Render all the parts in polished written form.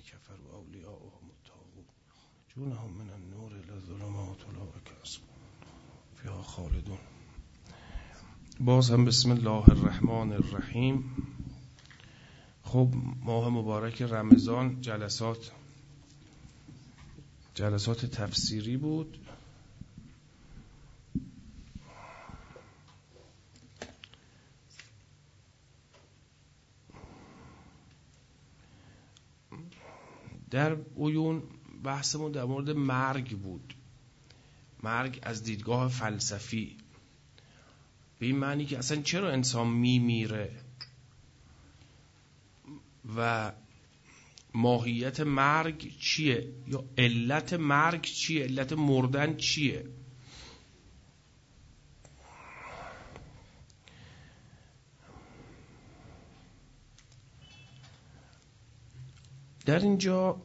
كفروا أولياؤهم الطاغوت يخرجونهم من النور إلى الظلمات أولئك أصحاب فيها خالدون. باز هم بسم الله الرحمن الرحیم. خب ماه مبارک رمضان جلسات تفسیری بود. در عیون بحثمون در مورد مرگ بود. مرگ از دیدگاه فلسفی، به این معنی که اصلا چرا انسان میمیره و ماهیت مرگ چیه، یا علت مرگ چیه، علت مردن چیه. در اینجا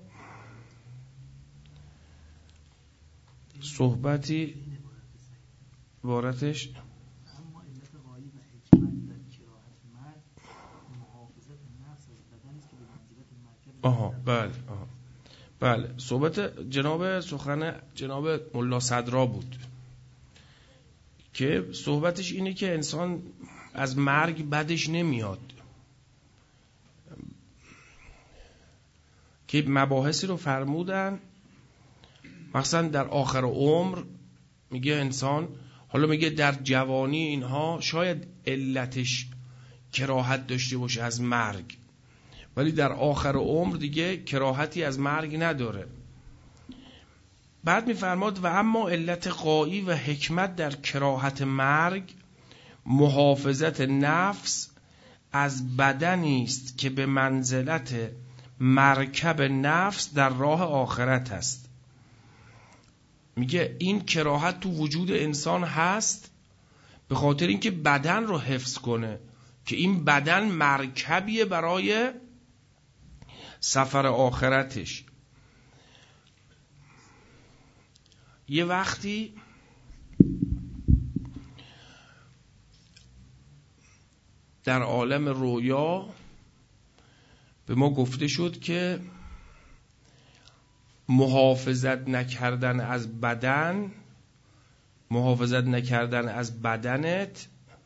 صحبتی عبارتش بله صحبت سخن جناب ملا صدرا بود که صحبتش اینه که انسان از مرگ بدش نمیاد، که مباحثی رو فرمودن مثلا در آخر عمر. میگه انسان، حالا میگه در جوانی اینها شاید علتش کراهت داشته باشه از مرگ، ولی در آخر عمر دیگه کراهتی از مرگ نداره. بعد میفرماد و اما علت غایی و حکمت در کراهت مرگ محافظت نفس از بدنی است که به منزلت مرکب نفس در راه آخرت است. میگه این کراهت تو وجود انسان هست به خاطر اینکه بدن رو حفظ کنه، که این بدن مرکبیه برای سفر آخرتش. یه وقتی در عالم رویا به ما گفته شد که محافظت نکردن از بدنت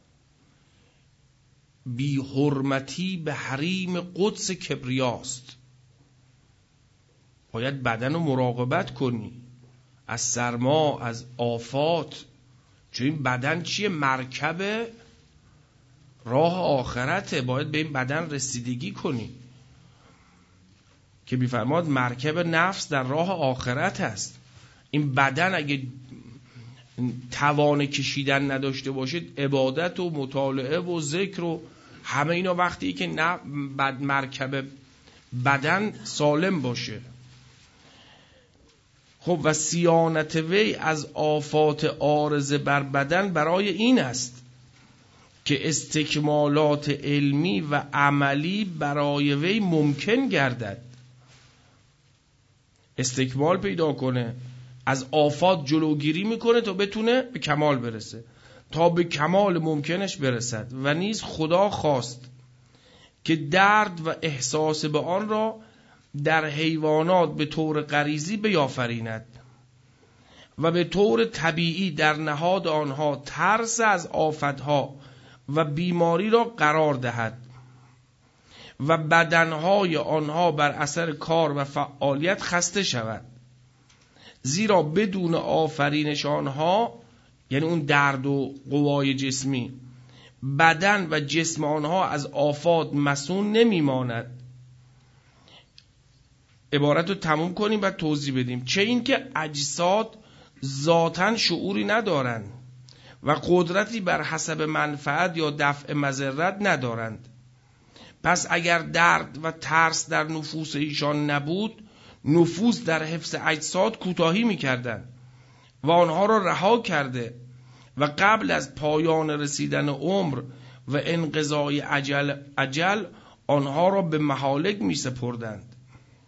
بی حرمتی به حریم قدس کبریاست. باید بدن رو مراقبت کنی از سرما، از آفات، چون این بدن چیه؟ مرکب راه آخرته، باید به این بدن رسیدگی کنی. که بیفرماد مرکب نفس در راه آخرت است. این بدن اگه توان کشیدن نداشته باشید، عبادت و مطالعه و ذکر و همه اینا وقتی که نه مرکب بدن سالم باشه. خب و صیانت وی از آفات عارضه بر بدن برای این است که استکمالات علمی و عملی برای وی ممکن گردد. استکمال پیدا کنه، از آفات جلوگیری میکنه تا بتونه به کمال برسه، تا به کمال ممکنش برسد. و نیز خدا خواست که درد و احساس به آن را در حیوانات به طور غریزی بیافریند و به طور طبیعی در نهاد آنها ترس از آفتها و بیماری را قرار دهد و بدنهای آنها بر اثر کار و فعالیت خسته شود. زیرا بدون آفرینش آنها، یعنی اون درد و قوای جسمی، بدن و جسم آنها از آفات مسون نمیماند. عبارت رو تموم کنیم و توضیح بدیم. چه این که اجساد ذاتاً شعوری ندارند و قدرتی بر حسب منفعت یا دفع مضرت ندارند. پس اگر درد و ترس در نفوس ایشان نبود، نفوس در حفظ اجساد کوتاهی می‌کردند و آنها را رها کرده و قبل از پایان رسیدن عمر و انقضای اجل آنها را به مهالک می‌سپردند.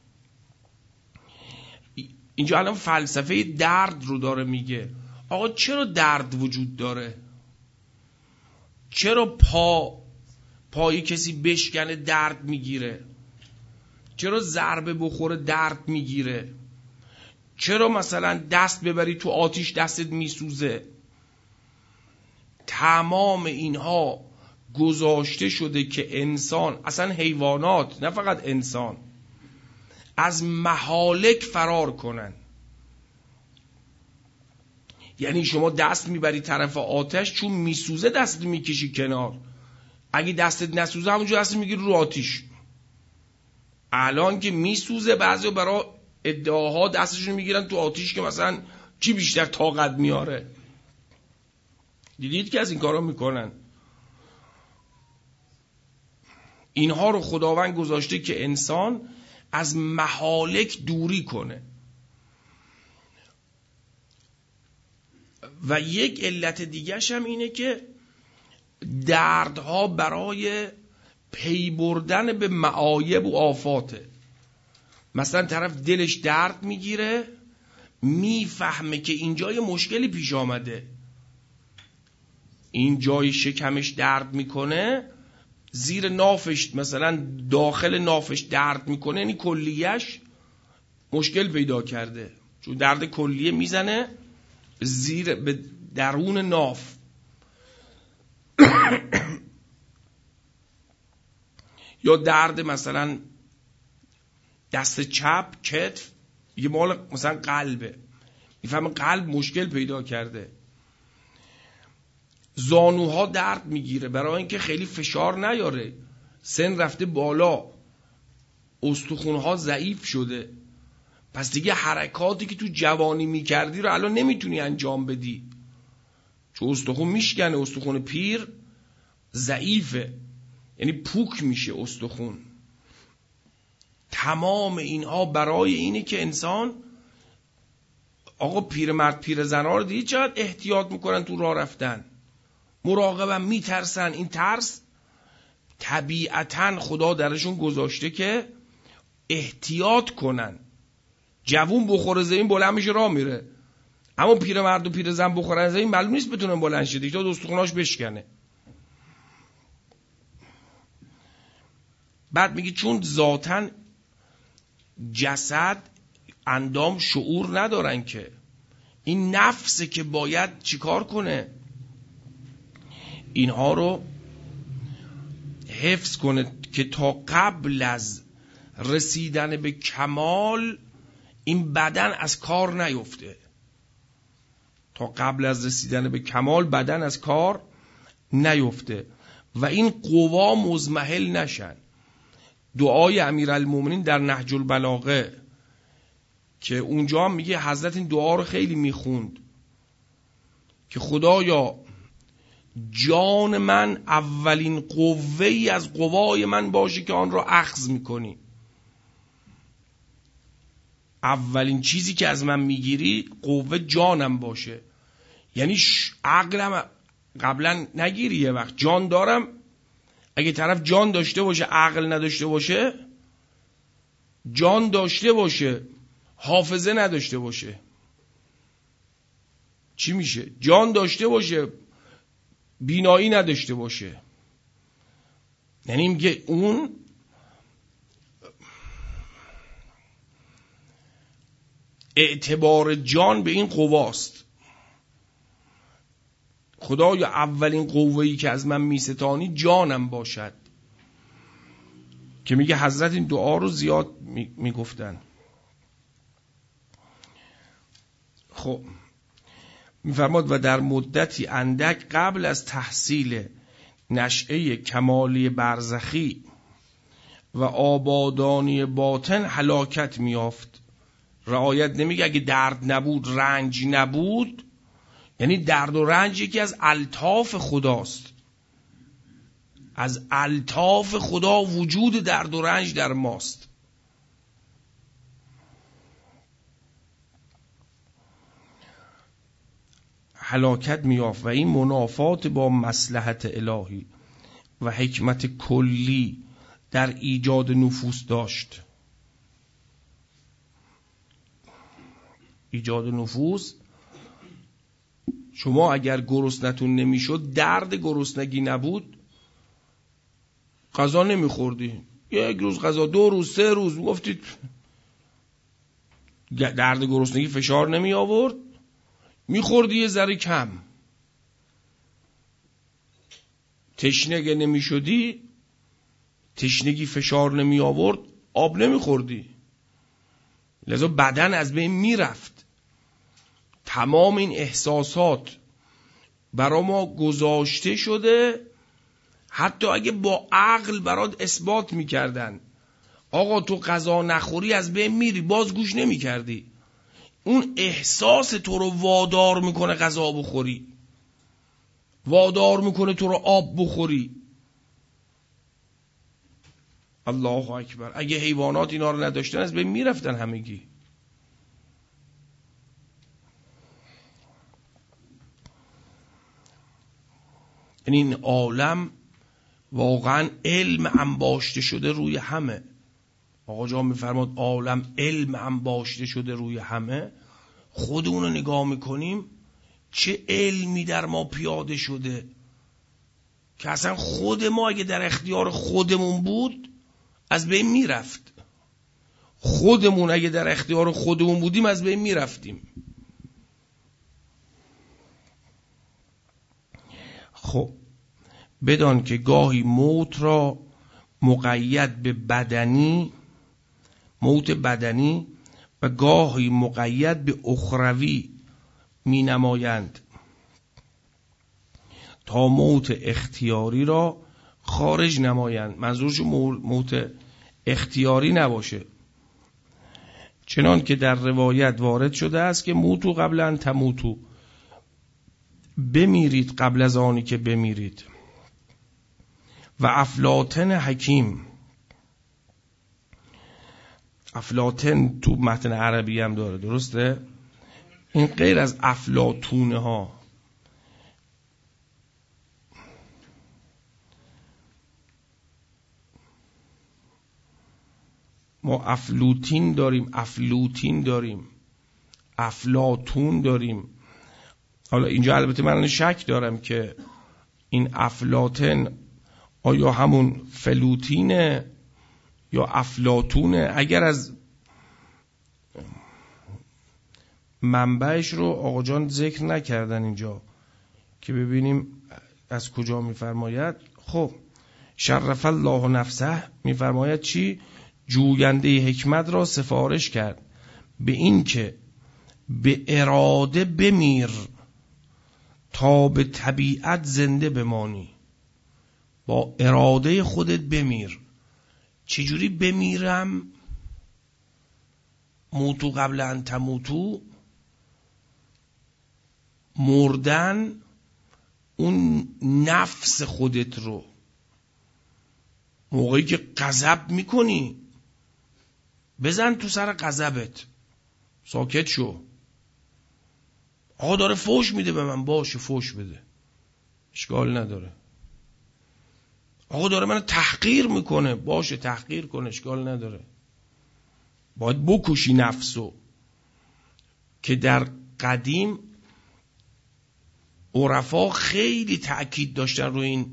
اینجا الان فلسفه درد رو داره میگه. آقا چرا درد وجود داره؟ چرا پای کسی بشکنه درد میگیره؟ چرا ضربه بخوره درد میگیره؟ چرا مثلا دست ببری تو آتیش دستت میسوزه؟ تمام اینها گذاشته شده که انسان، اصلا حیوانات، نه فقط انسان، از مهالک فرار کنن. یعنی شما دست میبری طرف آتش، چون میسوزه دستت میکشی کنار. اگه دستت نسوزه همونجا دستت میگیری رو آتیش. الان که میسوزه بعضی برای ادعاها دستشون میگیرن تو آتیش که مثلا چی بیشتر طاقت میاره. دیدید که از این کارا میکنن. اینها رو خداوند گذاشته که انسان از مهالک دوری کنه. و یک علت دیگرش هم اینه که دردها برای پی بردن به معایب و آفاته. مثلا طرف دلش درد میگیره، میفهمه که اینجا یه مشکلی پیش آمده، این جای شکمش درد میکنه، زیر نافش مثلا داخل نافش درد میکنه، یعنی کلیهش مشکل پیدا کرده، چون درد کلیه میزنه زیر به درون ناف. یا درد مثلا دست چپ کتف، یه مال مثلا قلبه، میفهمه قلب مشکل پیدا کرده. زانوها درد میگیره برای اینکه خیلی فشار نیاره، سن رفته بالا، استخوانها ضعیف شده، پس دیگه حرکاتی که تو جوانی میکردی رو الان نمیتونی انجام بدی، چون استخوان میشکنه، استخوان پیر ضعیفه، یعنی پوک میشه استخوان. تمام اینها برای اینه که انسان، آقا پیرمرد پیرزن‌ها رو دید چقدر احتیاط میکنن تو راه رفتن، مراقبن، میترسن. این ترس طبیعتاً خدا درشون گذاشته که احتیاط کنن. جوون بخوره زمین بلند میشه راه میره، اما پیرمرد و پیرزن بخورن زمین معلوم نیست بتونن بلند شه، تا استخوناش بشکنه. بعد میگه چون ذاتاً جسد اندام شعور ندارن، که این نفسه که باید چیکار کنه، اینها رو حفظ کنه که تا قبل از رسیدن به کمال این بدن از کار نیفته. تا قبل از رسیدن به کمال بدن از کار نیفته و این قوا مزمحل نشن. دعای امیرالمومنین در نهج البلاغه که اونجا هم میگه حضرت این دعا رو خیلی میخوند که خدایا جان من اولین قوه‌ای از قوای من باشه که آن را اخذ میکنی. اولین چیزی که از من میگیری قوه جانم باشه، یعنی عقلم قبلا نگیری. یه وقت جان دارم، اگه طرف جان داشته باشه عقل نداشته باشه، جان داشته باشه حافظه نداشته باشه، چی میشه؟ جان داشته باشه بینایی نداشته باشه، یعنی میگه اون اعتبار جان به این قواست. خدایا اولین قوه‌ای که از من میستانی جانم باشد، که میگه حضرت این دعا رو زیاد میگفتن. خب میفرماد و در مدتی اندک قبل از تحصیل نشأه کمالی برزخی و آبادانی باطن هلاکت میافت. رعایت نمیگه اگه درد نبود، رنج نبود، یعنی درد و رنج یکی از الطاف خداست. از الطاف خدا وجود درد و رنج در ماست. هلاکت میافت و این منافات با مصلحت الهی و حکمت کلی در ایجاد نفوس داشت. ایجاد نفوس، شما اگر گرسنتون نمیشد، درد گرسنگی نبود، غذا نمیخوردی، یک روز غذا، 2 روز 3 روز گفتید درد گرسنگی فشار نمی آورد، میخوردی یه ذره کم. تشنه نمی شدی، تشنگی فشار نمی آورد، آب نمی خوردی، لذا بدن از بین می رفت. تمام این احساسات برای ما گذاشته شده، حتی اگه با عقل برات اثبات می کردن آقا تو غذا نخوری از بین میری، باز گوش نمی کردی. اون احساس تو رو وادار میکنه غذا بخوری، وادار میکنه تو رو آب بخوری. الله اکبر. اگه حیوانات اینا رو نداشتن از بین میرفتن همگی. این عالم واقعا علم انباشته شده روی همه. آقا جان میفرماد عالم علم انباشته شده روی همه. خودمون رو نگاه میکنیم چه علمی در ما پیاده شده که اصلا خود ما اگه در اختیار خودمون بود از بین میرفت. خودمون اگه در اختیار خودمون بودیم از بین میرفتیم. خب بدان که گاهی موت را مقید به بدنی، موت بدنی، و گاهی مقید به اخروی می نمایند تا موت اختیاری را خارج نمایند. منظورش موت اختیاری نباشه، چنان که در روایت وارد شده است که موتو قبل ان تموتو، بمیرید قبل از آنی که بمیرید. و افلاطن حکیم، افلاطن تو متن عربی هم داره، درسته؟ این غیر از افلاطونه ها. ما افلوتین داریم، افلوتین داریم، افلاطون داریم. حالا اینجا البته من شک دارم که این افلاطن آیا همون فلوتینه یا افلاطونه. اگر از منبعش رو آقا جان ذکر نکردن اینجا که ببینیم از کجا میفرماید. خب شرف الله نفسه میفرماید چی؟ جوینده حکمت را سفارش کرد به این که به اراده بمیر تا به طبیعت زنده بمانی. با اراده خودت بمیر. چجوری بمیرم؟ موتو قبل ان تموتو، مردن اون نفس خودت رو. موقعی که غضب میکنی بزن تو سر غضبت، ساکت شو. آقا داره فوش میده به من، باشه فوش بده، اشکال نداره. آقا داره من تحقیر میکنه، باشه تحقیر کنه، اشکال نداره. باید بکشی نفسو. که در قدیم عرفا خیلی تأکید داشتن روی این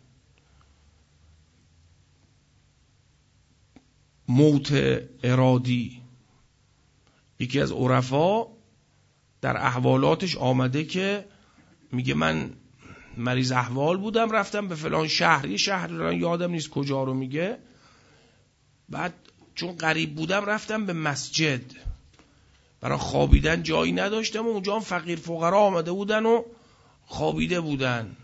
موت ارادی. یکی از عرفا در احوالاتش آمده که میگه من مریض احوال بودم، رفتم به فلان شهر، یه شهر یادم نیست کجا رو میگه، بعد چون غریب بودم رفتم به مسجد، برای خوابیدن جایی نداشتم و اونجا هم فقیر فقرا آمده بودن و خوابیده بودن.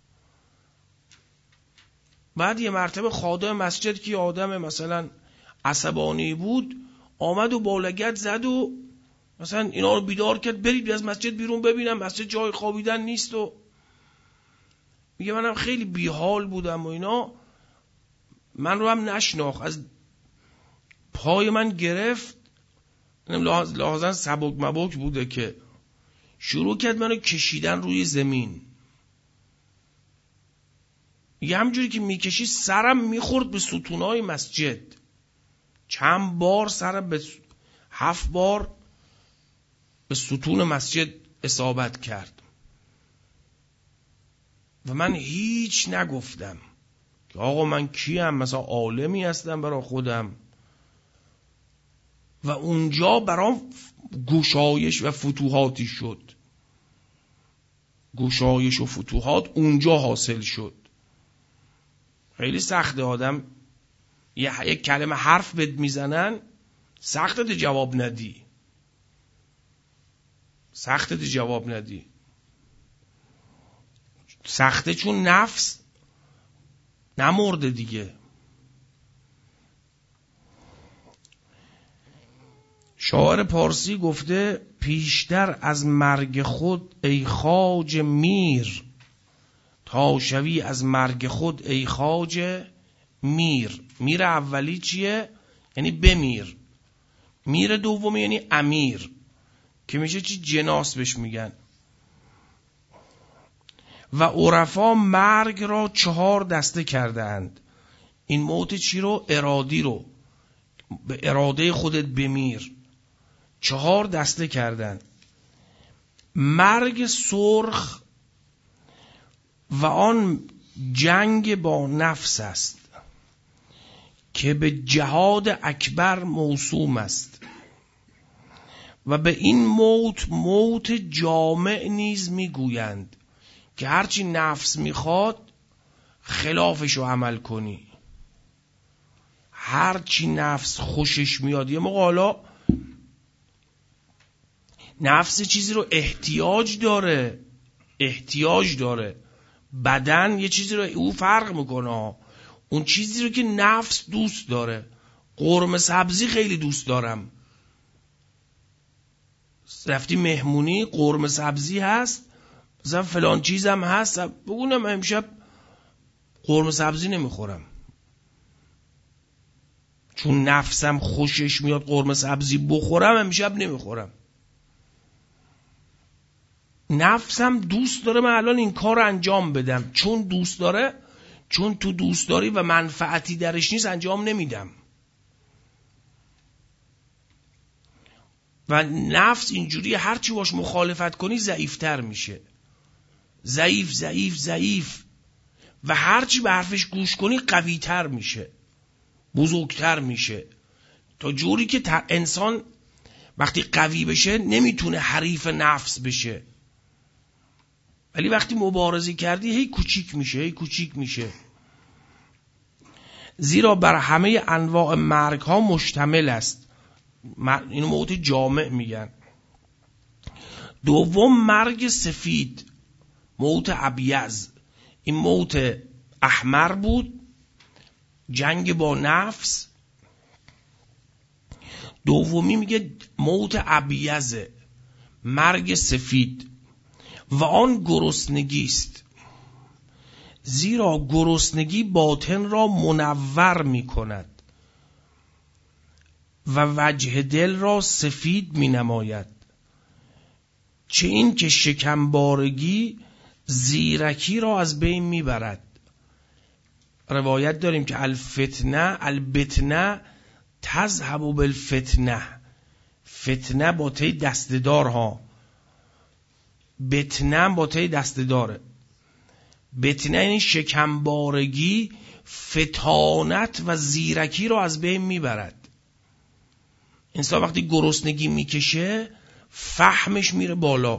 بعد یه مرتبه خادم مسجد که آدم مثلا عصبانی بود آمد و با لگد زد و مثلا اینا رو بیدار کرد، برید از مسجد بیرون ببینم مسجد جای خوابیدن نیست. و میگه منم خیلی بیحال بودم و اینا، من رو هم نشناخت، از پای من گرفت، لحاظا سبک مبک بوده که شروع کرد منو کشیدن روی زمین. میگه همجوری که میکشی سرم میخورد به ستونای مسجد. چند بار سرم به 7 بار به ستون مسجد اصابت کرد و من هیچ نگفتم. که آقا من کیم، مثلا عالمی هستم برای خودم، و اونجا برام گشایش و فتوحاتی شد. گشایش و فتوحات اونجا حاصل شد. خیلی سخته آدم یک کلمه حرف بهت میزنن، سخته جواب ندی، سخته جواب ندی. سخته چون نفس نمرده دیگه. شاعر پارسی گفته پیشتر از مرگ خود ای خواجه میر، تا شوی از مرگ خود ای خواجه میر. میر اولی چیه؟ یعنی بمیر. میر دومی یعنی امیر، که میشه چی؟ جناس بهش میگن. و عرفا مرگ را 4 دسته کردند. این موت چی رو؟ ارادی رو. به اراده خودت بمیر. 4 دسته کردن. مرگ سرخ و آن جنگ با نفس است که به جهاد اکبر موسوم است، و به این موت جامع نیز میگویند که هرچی نفس میخواد خلافشو عمل کنی. هرچی نفس خوشش میاد، یه موقع حالا نفس چیزی رو احتیاج داره. بدن یه چیزی رو او فرق میکنه. اون چیزی رو که نفس دوست داره. قرمه سبزی خیلی دوست دارم. رفتی مهمونی قرمه سبزی هست، مثلا فلان چیزم هست، بگونم امشب قرمه سبزی نمیخورم چون نفسم خوشش میاد قرمه سبزی بخورم، امشب نمیخورم. نفسم دوست داره من الان این کار رو انجام بدم، چون دوست داره، چون تو دوست داری و منفعتی درش نیست انجام نمیدم. و نفس اینجوری هرچی باش مخالفت کنی ضعیفتر میشه. ضعیف و هرچی به حرفش گوش کنی قویتر میشه، بزرگتر میشه، تا جوری که انسان وقتی قوی بشه نمیتونه حریف نفس بشه، ولی وقتی مبارزه کردی هی کوچیک میشه. زیرا بر همه انواع مرگ ها مشتمل است. اینو موت جامع میگن. دوم مرگ سفید، موت ابیض. این موت احمر بود، جنگ با نفس. دومی میگه موت ابیض، مرگ سفید، و آن گرسنگی است. زیرا گرسنگی باطن را منور می کند و وجه دل را سفید می نماید. چه این که شکمبارگی زیرکی را از بین می برد. روایت داریم که البتنه تذهب بالفتنه. فتنه با تی دستدار ها، بتنه با تی دستداره. بتنه این شکمبارگی فتانت و زیرکی را از بین میبرد. انسان وقتی گرسنگی میکشه فهمش میره بالا.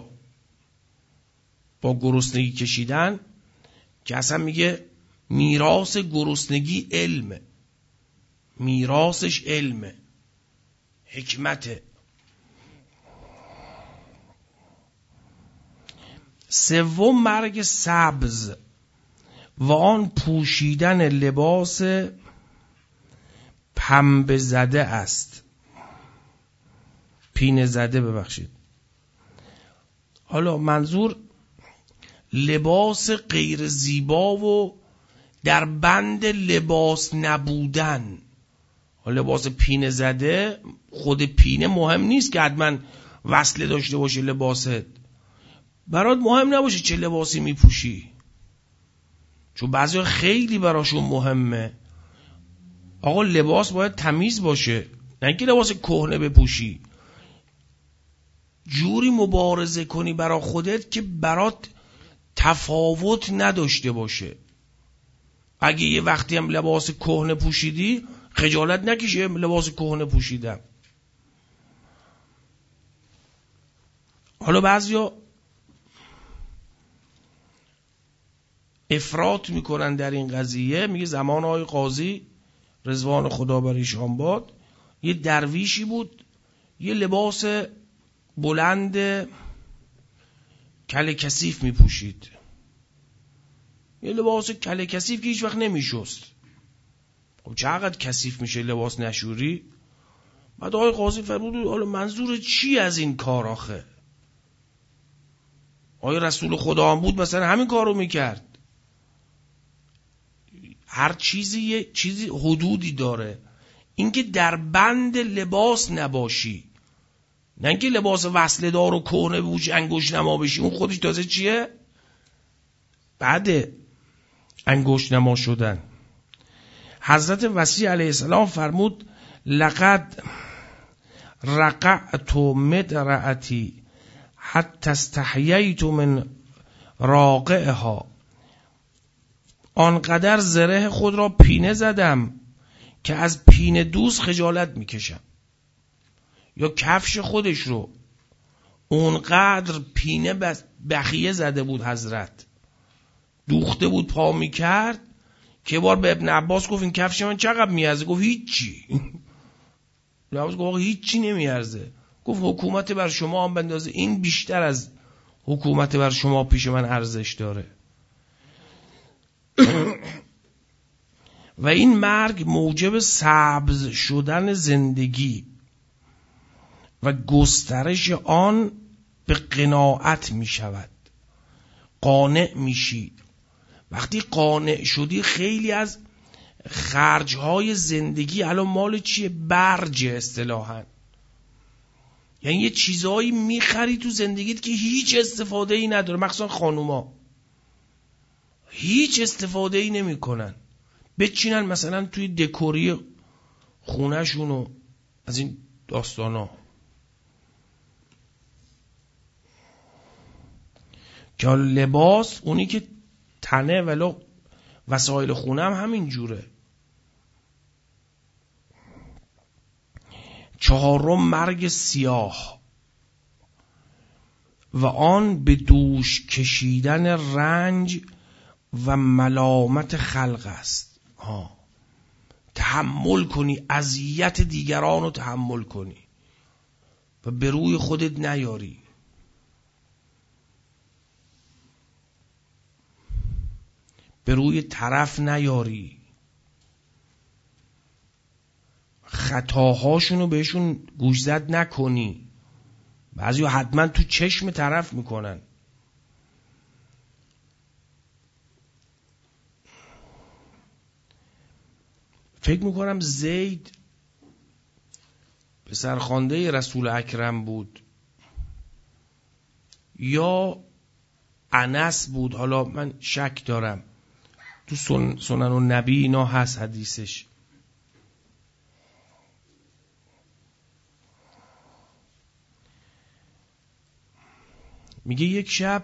با گرسنگی کشیدن که اصلا میگه میراث گرسنگی علمه، میراثش علمه، حکمته. سوم مرگ سبز و آن پوشیدن لباس پنبه زده است. پینه زده، ببخشید. حالا منظور لباس غیر زیبا و در بند لباس نبودن. لباس پینه زده، خود پینه مهم نیست که حتما وصله داشته باشه لباست. برات مهم نباشه چه لباسی میپوشی، چون بعضی خیلی براشون مهمه. آقا لباس باید تمیز باشه، نه اینکه لباس کهنه بپوشی. جوری مبارزه کنی برا خودت که برات تفاوت نداشته باشه. اگه یه وقتی هم لباس کهنه پوشیدی خجالت نکشی لباس کهنه پوشیدم. حالا بعضیا افراط میکنن در این قضیه. میگه زمان آقای قاضی رضوان خدا بر ایشان باد یه درویشی بود یه لباس بلند کله کثیف میپوشید، یه لباس کله کثیف که هیچ وقت نمیشست. خب چقدر کثیف میشه لباس نشوری؟ بعد آقای قاضی فرمود حالا منظور چی از این کار آخه؟ آقای رسول خدا هم بود مثلا همین کارو میکرد. هر چیزی یه چیزی حدودی داره. اینکه در بند لباس نباشی، نه اینکه لباس وصله دار و کهنه بوش انگشت نما بشی، اون خودش تازه چیه؟ بعد انگشت نما شدن. حضرت وصی علیه السلام فرمود لقد رقعت مدرعتی حتی استحییت من راقعها، آنقدر زره خود را پینه زدم که از پینه دوز خجالت میکشم. یا کفش خودش رو اونقدر پینه بخیه زده بود حضرت، دوخته بود پا میکرد که بار به ابن عباس گفت این کفش من چقدر میارزه؟ گفت هیچی. ابن عباس گفت هیچی نمیارزه. گفت حکومت بر شما هم بندازه این بیشتر از حکومت بر شما پیش من ارزش داره. و این مرگ موجب سبز شدن زندگی و گسترش آن به قناعت می شود. قانع میشی. وقتی قانع شدی خیلی از خرجهای زندگی الان مال چیه؟ برج اصطلاحاً. یعنی یه چیزایی میخری تو زندگیت که هیچ استفاده ای نداره. مخصوصا خانوما هیچ استفاده ای نمی کنن. بچینن مثلا توی دکوری خونه شونو از این داستانا که لباس اونی که تنه ولو وسایل خونه هم همین جوره. 4 مرگ سیاه و آن به دوش کشیدن رنج و ملامت خلق است. تحمل کنی اذیت دیگران رو تحمل کنی و به روی خودت نیاری. به روی طرف نیاری. خطاهاشونو بهشون گوشزد نکنی. بعضی‌ها حتما تو چشم طرف میکنن. فکر میکنم زید پسرخوانده رسول اکرم بود یا انس بود، حالا من شک دارم. تو سنن النبی اینا هست حدیثش. میگه یک شب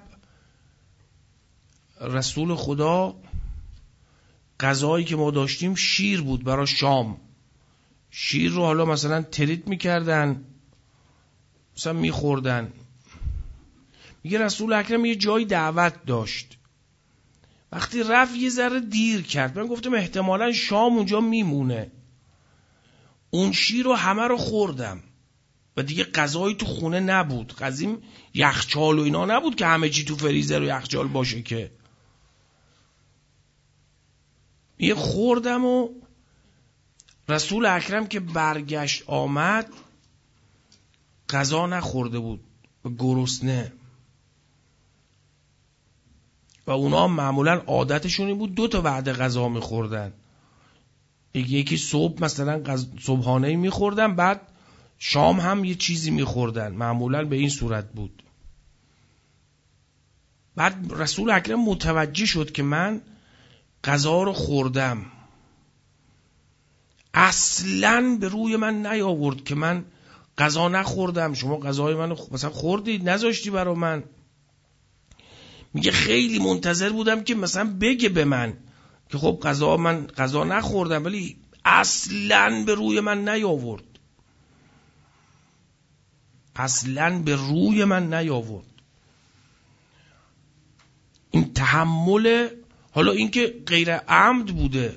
رسول خدا غذایی که ما داشتیم شیر بود برای شام. شیر رو حالا مثلا تریت میکردن مثلا میخوردن. میگه رسول اکرم یه جای دعوت داشت. وقتی رفت یه ذره دیر کرد. من گفتم احتمالاً شام اونجا میمونه. اون شیر رو همه رو خوردم و دیگه غذایی تو خونه نبود. قضیم یخچال و اینا نبود که همه چی تو فریزر و یخچال باشه که. یه خوردم و رسول اکرم که برگشت آمد غذا نخورده بود و گرسنه. و اونا معمولا عادتشون بود 2 وعده غذا میخوردن. یکی صبح مثلا صبحانه میخوردن، بعد شام هم یه چیزی میخوردن. معمولا به این صورت بود. بعد رسول اکرم متوجه شد که من غذا رو خوردم. اصلاً به روی من نیاورد که من غذا نخوردم، شما غذای منو مثلا خوردید نذاشتی برا من. میگه خیلی منتظر بودم که مثلا بگه به من که خب من غذا نخوردم، ولی اصلاً به روی من نیاورد. این تحمل، حالا این که غیر عمد بوده،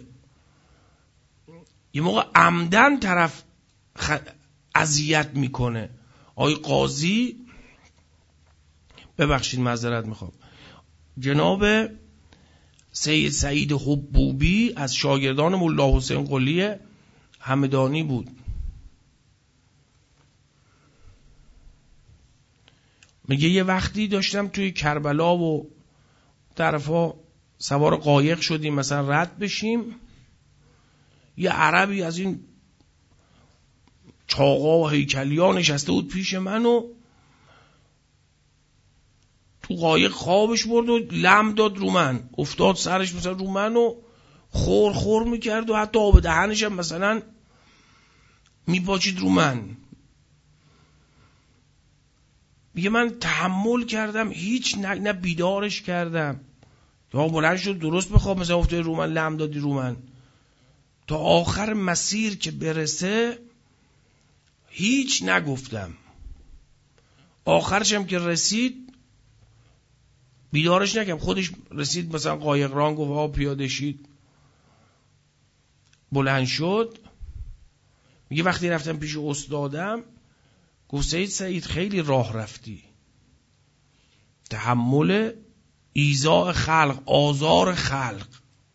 یه موقع عمدن طرف اذیت میکنه. آقای قاضی، ببخشید معذرت میخوام، جناب سید سعید حبوبی از شاگردان ملا حسین قلی همدانی بود. میگه یه وقتی داشتم توی کربلا و طرفا سوار قایق شدیم مثلا رد بشیم، یه عربی از این چاقا و هیکلیا نشسته بود پیش من و تو قایق خوابش برد و لم داد رو من، افتاد سرش مثلا رو من و خور میکرد و حتی آب دهنش هم مثلا میپاچید رو من. میگه من تحمل کردم، هیچ نه بیدارش کردم یا بلند شد درست بخواب مثلا افتاد رو من، لم دادی رو من، تا آخر مسیر که برسه هیچ نگفتم. آخرش هم که رسید بیدارش نکردم، خودش رسید مثلا قایقران گفت ها پیاده شید، بلند شد. میگه وقتی رفتم پیش استادم گفت سید سعید خیلی راه رفتی، تحمل ایذاء خلق، آزار خلق،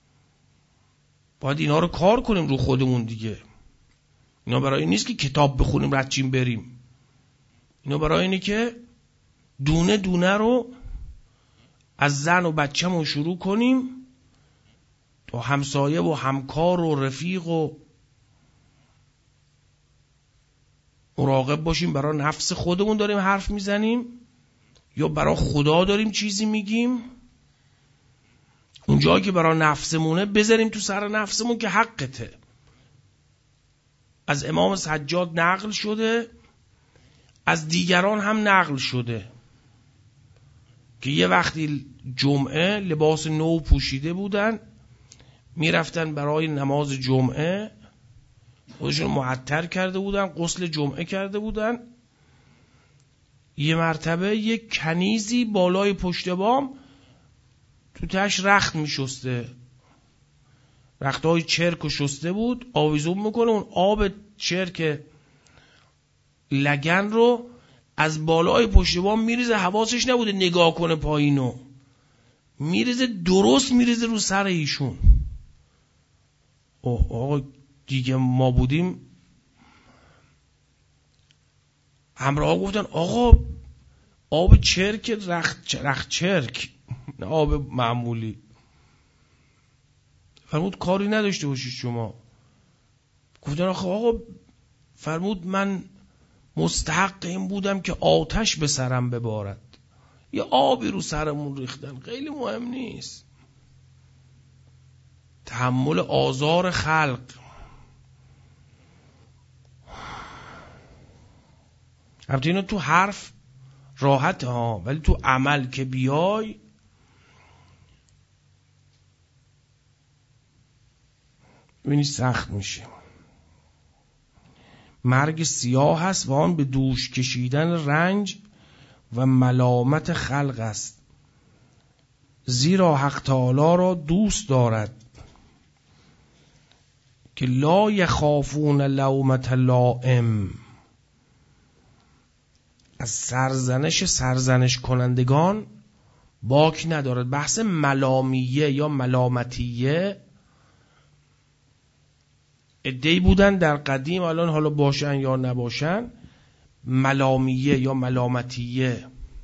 باید اینا رو کار کنیم رو خودمون دیگه. اینا برای این نیست که کتاب بخونیم ردچین بریم، اینا برای اینه که دونه دونه رو از زن و بچه‌مون شروع کنیم تا همسایه و همکار و رفیق و مراقب باشیم. برای نفس خودمون داریم حرف میزنیم یا برای خدا داریم چیزی میگیم؟ اون جایی که برای نفسمونه بذاریم تو سر نفسمون که حقته. از امام سجاد نقل شده، از دیگران هم نقل شده که یه وقتی جمعه لباس نو پوشیده بودن، میرفتن برای نماز جمعه، خودشون معطر کرده بودن، غسل جمعه کرده بودن. یه مرتبه یک کنیزی بالای پشت بام تو تش رخت میشسته، رختهای چرک و شسته بود، آویزون میکنه، اون آب چرک لگن رو از بالای پشت بام میریزه، حواسش نبوده نگاه کنه پایینو، میریزه، درست میریزه رو سر ایشون. آقا دیگه ما بودیم همراه گفتن آقا آب چرک، رخت چرک، نه آب معمولی. فرمود کاری نداشته باشید شما. گفتن آقا فرمود من مستحق این بودم که آتش به سرم ببارد، یه آبی رو سرمون ریختن، خیلی مهم نیست. تحمل آزار خلق. البته اینو تو حرف راحت ها، ولی تو عمل که بیای ببینی سخت میشه. مرگ سیاه است و آن به دوش کشیدن رنج و ملامت خلق است، زیرا حق تعالی را دوست دارد که لا یخافون لومة لائم. از سرزنش کنندگان باک ندارد. بحث ملامیه یا ملامتیه عده‌ای بودن در قدیم، الان حالا باشن یا نباشن، ملامیه یا ملامتیه،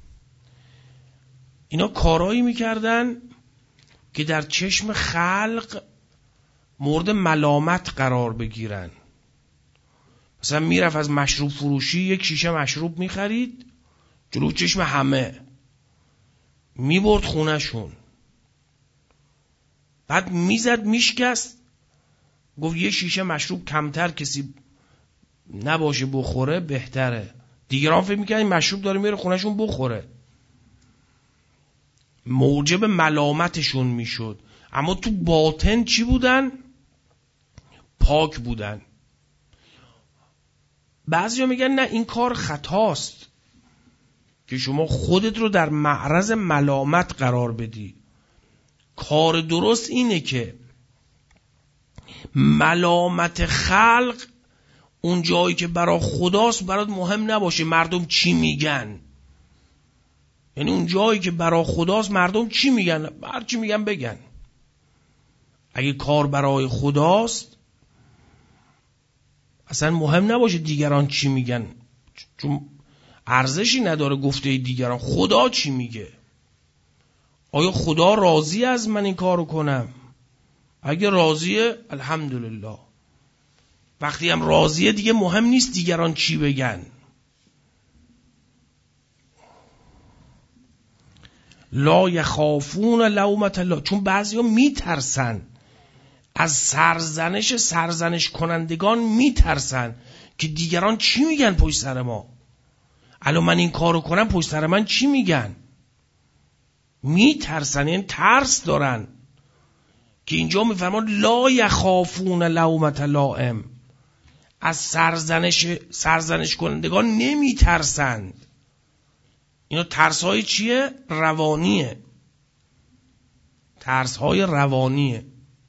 اینا کارایی میکردن که در چشم خلق مورد ملامت قرار بگیرن. مثلا میرفت از مشروب فروشی یک شیشه مشروب میخرید جلو چشم همه، میبرد خونهشون، بعد میزد میشکست، گفت یه شیشه مشروب کمتر کسی نباشه بخوره بهتره. دیگران فکر میکنن مشروب داره میره خونهشون بخوره، موجب ملامتشون میشد. اما تو باطن چی بودن؟ پاک بودن. بعضیا میگن نه این کار خطاست که شما خودت رو در معرض ملامت قرار بدی. کار درست اینه که ملامت خلق اون جایی که برای خداست برات مهم نباشه مردم چی میگن. یعنی اون جایی که برای خداست مردم چی میگن هر چی میگن بگن. اگه کار برای خداست اصلا مهم نباشه دیگران چی میگن، چون ارزشی نداره گفته دیگران. خدا چی میگه؟ آیا خدا راضی از من این کارو کنم؟ اگه راضیه الحمدلله. وقتی هم راضیه دیگه مهم نیست دیگران چی بگن. لا یخافون لومة لائم، چون بعضیا میترسن از سرزنش کنندگان، میترسن که دیگران چی میگن پشت سر ما. الان من این کارو کنم پشت سر من چی میگن؟ میترسن، این ترس دارن که اینجا میفرمان لا یخافون لومة لائم، از سرزنش کنندگان نمیترسند. اینا ترس‌های چیه؟ روانیه. ترس‌های روانیه.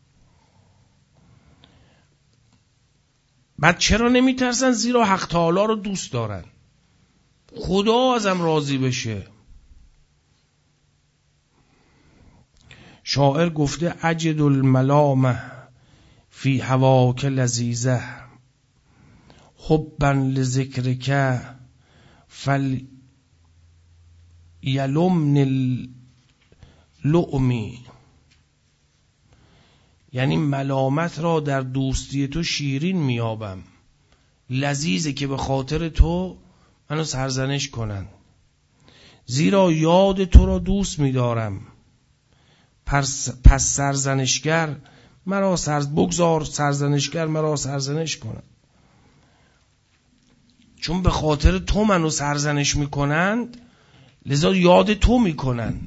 بعد چرا نمیترسن؟ زیرا حق تعالی رو دوست دارن، خدا ازم راضی بشه. شاعر گفته اجد الملامه فی هواک لذیذه حبا لذکرک فلیلمن اللؤمی. یعنی ملامت را در دوستی تو شیرین میابم، لذیذه که به خاطر تو منو سرزنش کنن. زیرا یاد تو را دوست میدارم، پس سرزنشگر مرا بگذار سرزنشگر مرا سرزنش کنن. چون به خاطر تو منو سرزنش میکنند لذا یاد تو میکنن.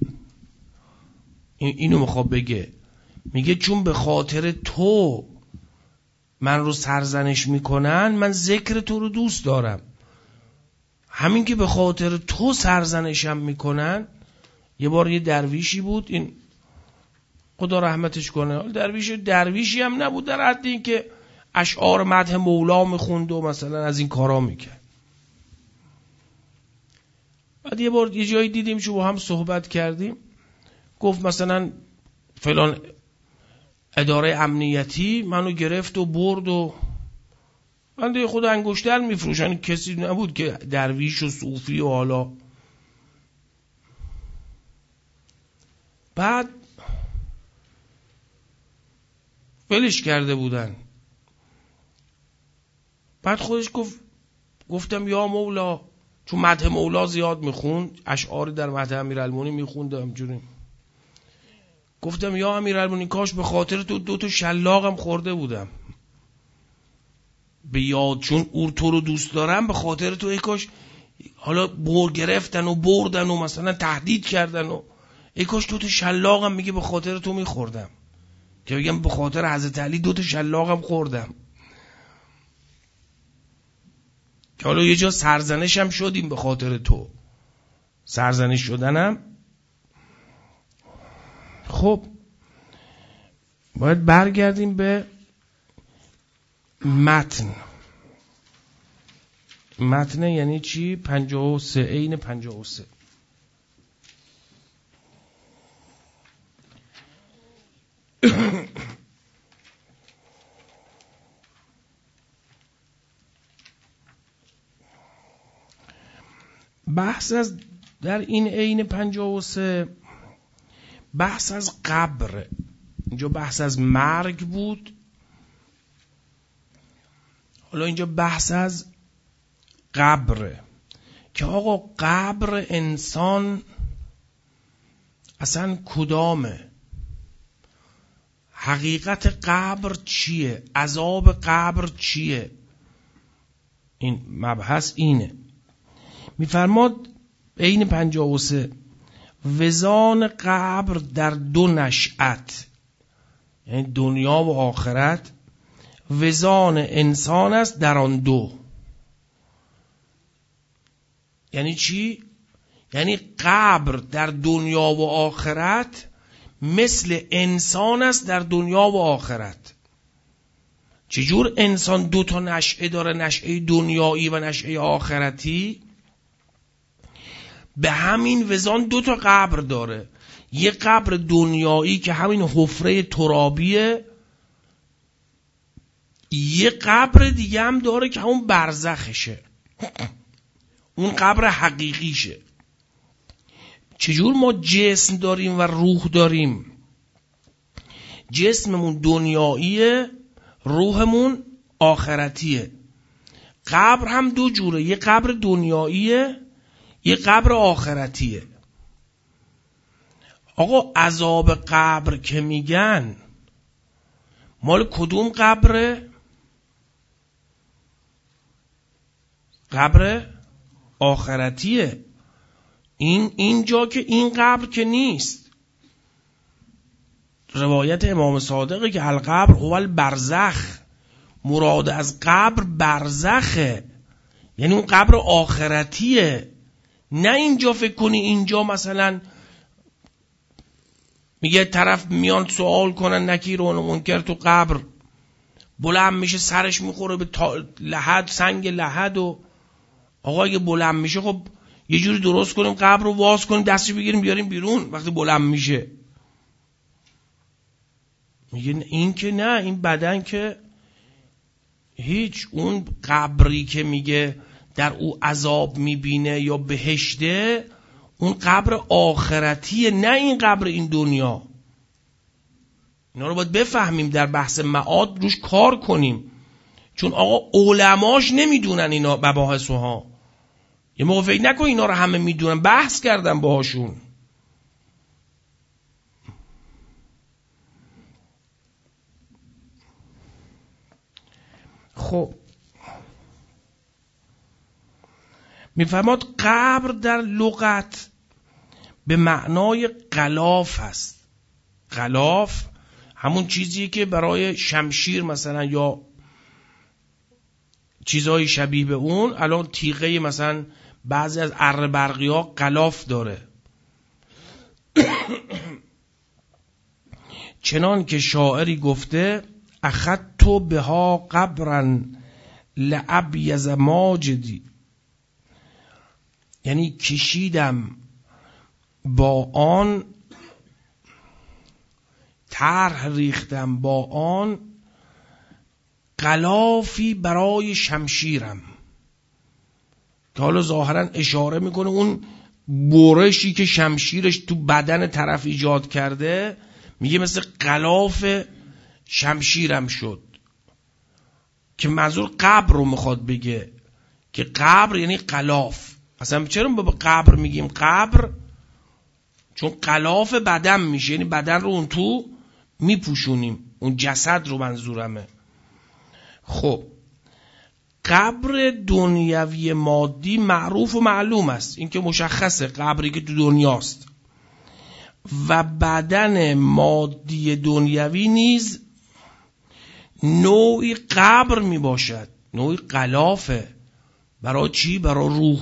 اینو میخواد بگه، میگه چون به خاطر تو من رو سرزنش میکنن من ذکر تو رو دوست دارم. همین که به خاطر تو سرزنشم میکنن. یه بار یه درویشی بود، این خدا رحمتش کنه، درویشی هم نبود در حد این که اشعار مدح مولا میخوند و مثلا از این کارا میکرد. بعد یه بار یه جایی دیدیم شو با هم صحبت کردیم، گفت مثلا فلان اداره امنیتی منو گرفت و برد و من دیگه خود انگشتر میفروشن، کسی نبود که درویش و صوفی و حالا. بعد ولش کرده بودن. بعد خودش گفتم یا مولا، چون مدح مولا زیاد میخوند، اشعاری در مدح امیرالمومنین میخوند همجوری. گفتم یا امیرالمومنین کاش به خاطر تو 2 شلاقم خورده بودم به یاد، چون تو رو دوست دارم، به خاطر تو ای کاش حالا گرفتن و بردن و مثلا تهدید کردن و ای کاش 2 شلاقم میگه به خاطر تو میخوردم، که بگم به خاطر حضرت علی 2 شلاقم خوردم، که حالا یه جا سرزنشم شدیم به خاطر تو. سرزنش شدنم. خب باید برگردیم به متن. متن یعنی چی؟ 53 عین 53. بحث از در این عین 53 بحث از قبر. اینجا بحث از مرگ بود، حالا اینجا بحث از قبر، که آقا قبر انسان اصلا کدامه؟ حقیقت قبر چیه؟ عذاب قبر چیه؟ این مبحث اینه. میفرماد عین 53 وزان قبر در 2 نشأت یعنی دنیا و آخرت وزان انسان است در آن دو. یعنی چی؟ یعنی قبر در دنیا و آخرت مثل انسان است در دنیا و آخرت. چجور انسان دو تا نشأه داره، نشأه دنیایی و نشأه آخرتی؟ به همین وزان دو تا قبر داره. یه قبر دنیایی که همین حفره ترابیه، یه قبر دیگه هم داره که همون برزخشه، اون قبر حقیقیشه. چجور ما جسم داریم و روح داریم؟ جسممون دنیاییه، روحمون آخرتیه. قبر هم دو جوره، یه قبر دنیاییه، یه قبر آخرتیه. آقا عذاب قبر که میگن مال کدوم قبره؟ قبر آخرتیه. اینجا که این قبر که نیست. روایت امام صادقه که القبر هو البرزخ، مراد از قبر برزخه، یعنی اون قبر آخرتیه. نه اینجا فکر کنی اینجا مثلا میگه طرف میان سوال کنن نکیر و منکر تو قبر، بلند میشه سرش میخوره به لحد، سنگ لحد، و آقا اگه بلند میشه خب یه جوری درست کنیم قبر رو واز کنیم، دستش بگیریم بیاریم بیرون وقتی بلند میشه. میگه این که نه، این بدن که هیچ. اون قبری که میگه در او عذاب میبینه یا بهشته، اون قبر آخرتیه، نه این قبر این دنیا. اینا رو باید بفهمیم، در بحث معاد روش کار کنیم، چون آقا علماش نمیدونن اینا مباحثو ها. یه موقع فکر نکن اینا رو همه میدونن، بحث کردن باهاشون. خب میفرماد قبر در لغت به معنای غلاف هست. غلاف همون چیزیه که برای شمشیر مثلا یا چیزهای شبیه به اون. الان تیغه مثلا بعضی از اره برقی ها غلاف داره. چنان که شاعری گفته اخذت بها قبرا لابیض ماجدی، یعنی کشیدم با آن، طرح ریختم با آن غلافی برای شمشیرم. که حالا ظاهرا اشاره میکنه اون برشی که شمشیرش تو بدن طرف ایجاد کرده، میگه مثل غلاف شمشیرم شد. که منظور قبر رو میخواد بگه، که قبر یعنی غلاف. اصلا چرا به قبر میگیم قبر؟ چون غلاف بدن میشه، یعنی بدن رو اون تو میپوشونیم، اون جسد رو منظورمه. خب قبر دنیوی مادی معروف و معلوم است، این که مشخصه، قبری که تو دنیاست. و بدن مادی دنیوی نیز نوعی قبر می باشد، نوعی غلافه. برای چی؟ برای روح.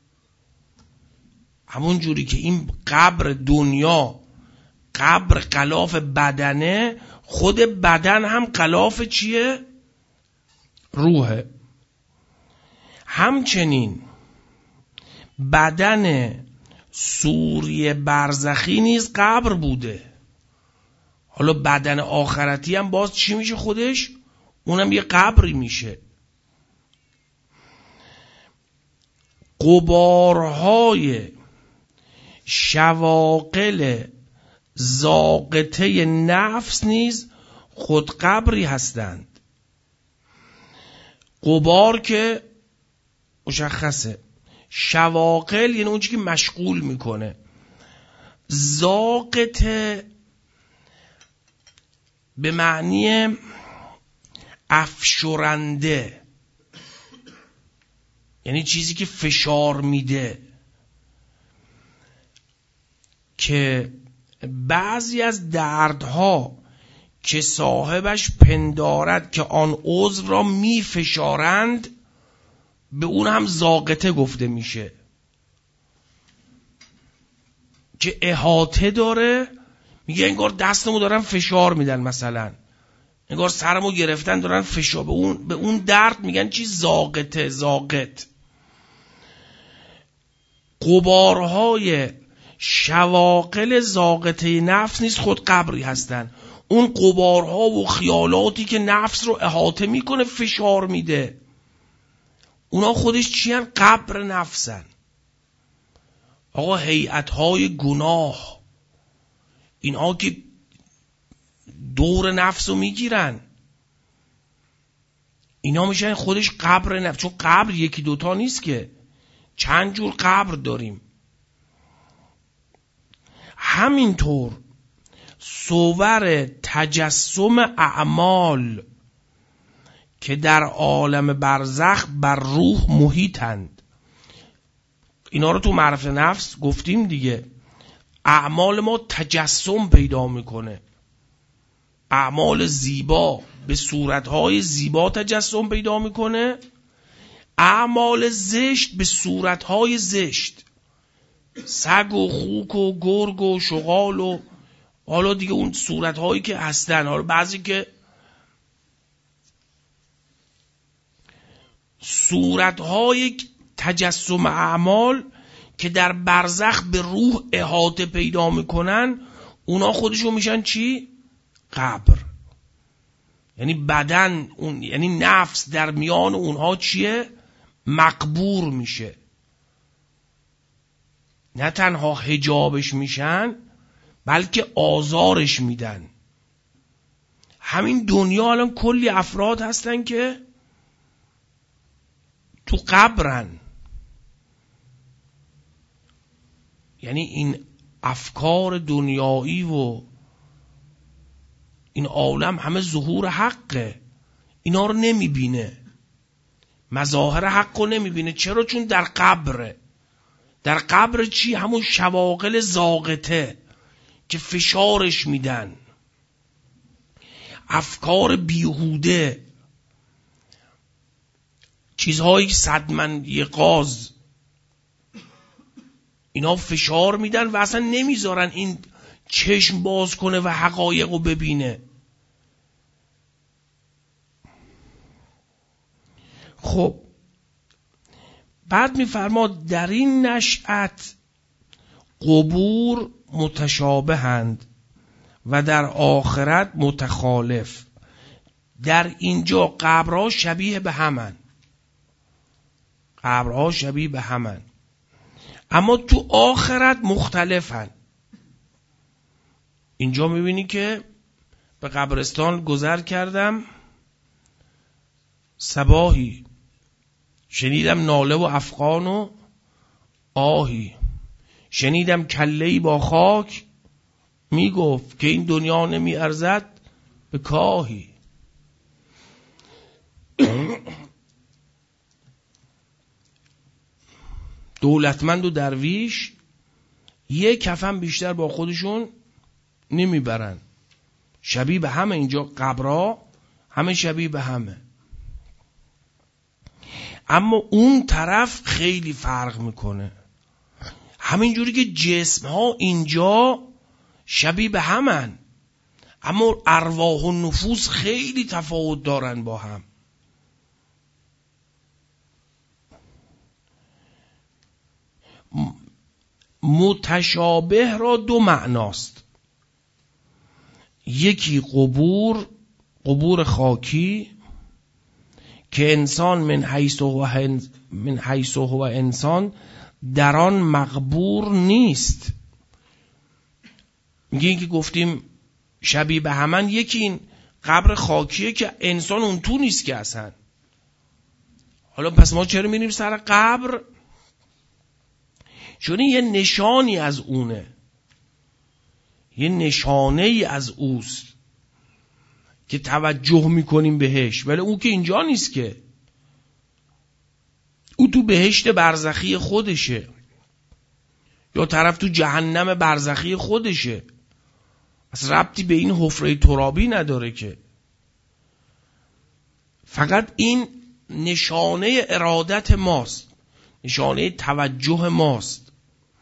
همون جوری که این قبر دنیا قبر غلاف بدنه، خود بدن هم غلاف چیه؟ روحه. همچنین بدن سوری برزخی نیز قبر بوده. حالا بدن آخرتی هم باز چی میشه خودش؟ اونم یه قبری میشه. غبارهای شواغل زاغطه نفس نیز خود قبری هستند. غبار که مشخصه، شواغل یعنی اون چیزی که مشغول میکنه، زاغطه به معنی افشرنده، یعنی چیزی که فشار میده. که بعضی از دردها که صاحبش پندارد که آن عضو را می فشارند، به اون هم ضاغطه گفته میشه که احاطه داره. میگه انگار دستمو دارن فشار میدن، مثلا انگار سرمو گرفتن دارن فشار. به اون درد میگن چی؟ ضاغطه، ضاغط. غبارهای شواغل ضاغطه نفس نیست خود قبری هستن. اون غبارها و خیالاتی که نفس رو احاطه میکنه، فشار میده، اونا خودش چی هن؟ قبر نفسن. آقا هیئت‌های گناه، اینها که دور نفس رو میگیرن، اینا میشن خودش قبر نفس. چون قبر یکی دوتا نیست که، چند جور قبر داریم. همینطور صور تجسم اعمال که در عالم برزخ بر روح محیطند، اینا رو تو معرفت نفس گفتیم دیگه. اعمال ما تجسم پیدا میکنه، اعمال زیبا به صورتهای زیبا تجسم پیدا میکنه، اعمال زشت به صورتهای زشت، سگ و خوک و گرگ و شغال و حالا دیگه اون صورتهایی که هستن. حالا بعضی که صورتهای تجسم اعمال که در برزخ به روح احاطه پیدا میکنن، اونا خودشون میشن چی؟ قبر. یعنی بدن اون، یعنی نفس در میان اونها چیه؟ مقبور میشه. نه تنها حجابش میشن، بلکه آزارش میدن. همین دنیا الان کلی افراد هستن که تو قبرن. یعنی این افکار دنیایی و این عالم همه ظهور حقه، اینا رو نمیبینه، مظاهر حق رو نمیبینه. چرا؟ چون در قبره. در قبر چی؟ همون شواغل ضاغطه که فشارش میدن، افکار بیهوده، چیزهایی که صدمن یقاز، اینا فشار میدن و اصلا نمیذارن این چشم باز کنه و حقایق رو ببینه. خب بعد میفرماد در این نشأت قبور متشابهند و در آخرت متخالف. در اینجا قبرها شبیه به همن، قبرها شبیه به همن، اما تو آخرت مختلفن. اینجا میبینی که به قبرستان گذر کردم، صباحی شنیدم ناله و افغان و آهی، شنیدم کله‌ای با خاک میگفت که این دنیا نمی ارزد به کاهی. دولتمند و درویش یک کفن بیشتر با خودشون نمیبرن. شبیه به همه اینجا قبرها، همه شبیه به همه. اما اون طرف خیلی فرق میکنه. همینجوری که جسم ها اینجا شبیه به همن، اما ارواح و نفوس خیلی تفاوت دارن با هم. متشابه را دو معناست. یکی قبور خاکی که انسان من حیث هو انسان در آن مقبور نیست. میگه این که گفتیم شبیه به همن، یکی این قبر خاکیه که انسان اون تو نیست که اصلا. حالا پس ما چرا میریم سر قبر؟ چون یه نشانی از اونه، یه نشانه ای از اوست که توجه میکنیم بهش، ولی او که اینجا نیست که، او تو بهشت برزخی خودشه یا طرف تو جهنم برزخی خودشه. اصلا ربطی به این حفره ترابی نداره که. فقط این نشانه ارادت ماست، نشانه توجه ماست.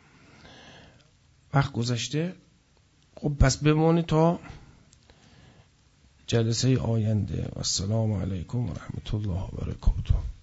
وقت گذشته. خب پس بمونی تا جلسه آینده. السلام علیکم و رحمت الله و برکاته.